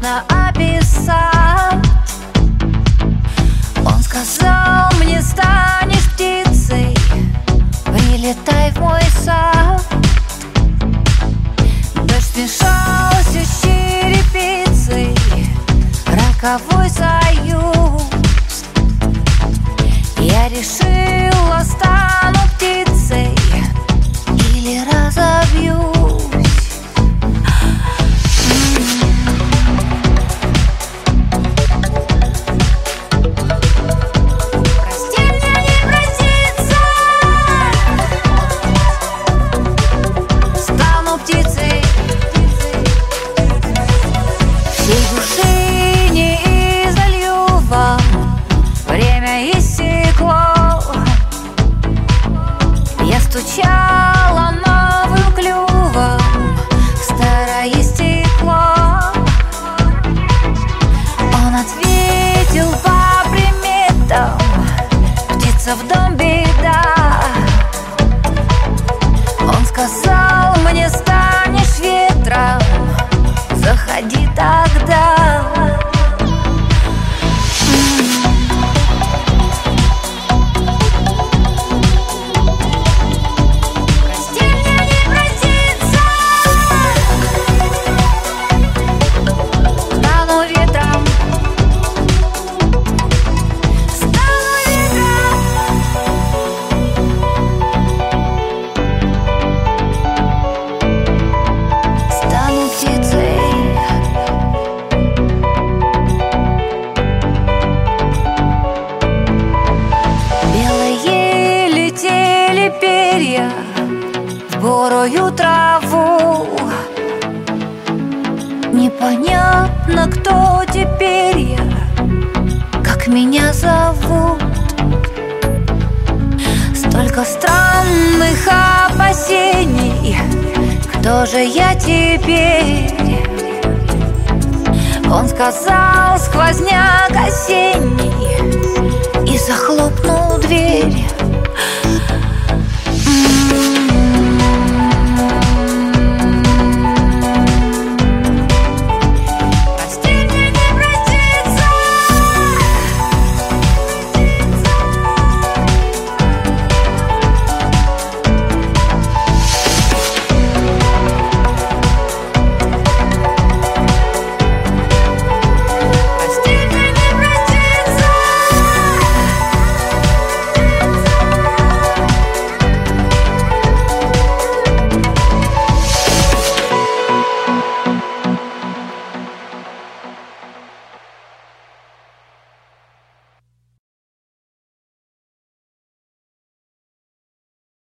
сложно описать. Он сказал мне: станешь птицей, прилетай в мой сад. Дождь смешался с черепицей, роковой союз. Я решила, стану птицей или разобьюсь. Прости, мне не проститься. Стану птицей, всей души не изолью вам. Время иссекло. Я стучала новым клювом в старое стекло. Он ответил по приметам: птица в дом беда. Он сказал мне: станешь ветром, заходи тогда. В борую траву. Непонятно, кто теперь я, как меня зовут. Столько странных опасений, кто же я теперь? Он сказал: сквозняк осенний, и захлопнул дверь.